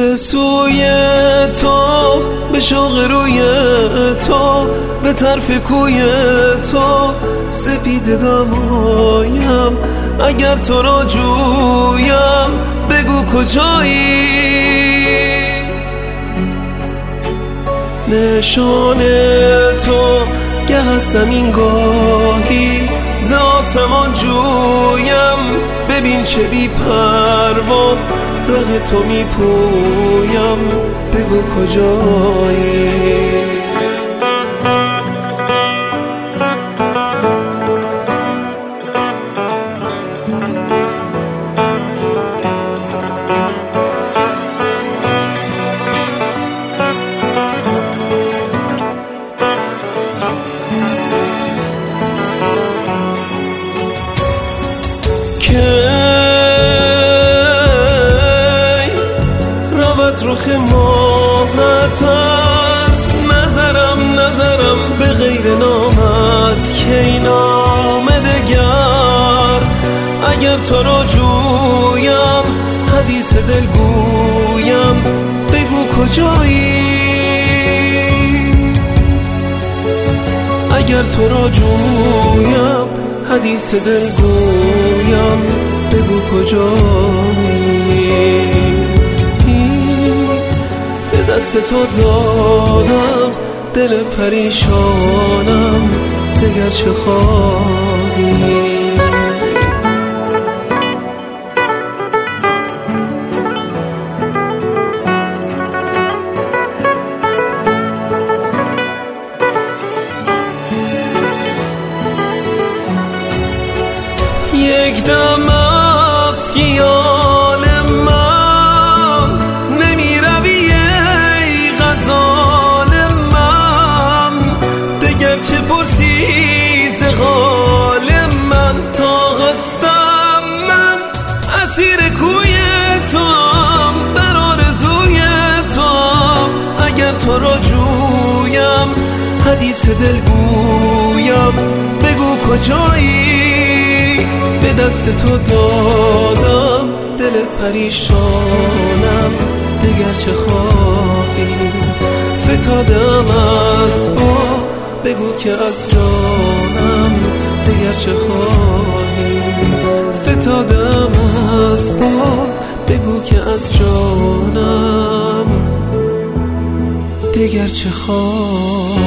به سوی تو، به شوق روی تو، به طرف کوی تو، سپید دمایم اگر تو را جویم بگو کجایی. نشان تو گه از زمین گاهی ز آسمان جویم، ببین چه بی پروا رغ تو می پویم بگو کجایی. رخ ماهت از نظرم به غیر نامت کی نام دگر. اگر تو را جویم حدیث دل گویم بگو کجایی. اگر تو را جویم حدیث دل گویم بگو کجایی. دست تو دادم دل پریشانم دگر چه خواهی. یک دم از خیال من نمی روی ای غزال من، دگر چه پرسی ز حال من. تا هستم من اسیر کوی توام، در آرزوی توام. اگر تو را جویم حدیث دل گویم بگو کجایی. به دست تو دادم دل پریشانم دگر چه خواهی. فتادم از با بگو که از جانم دگر چه خواهی. فتادم از با بگو که از جانم دگر چه خواهی.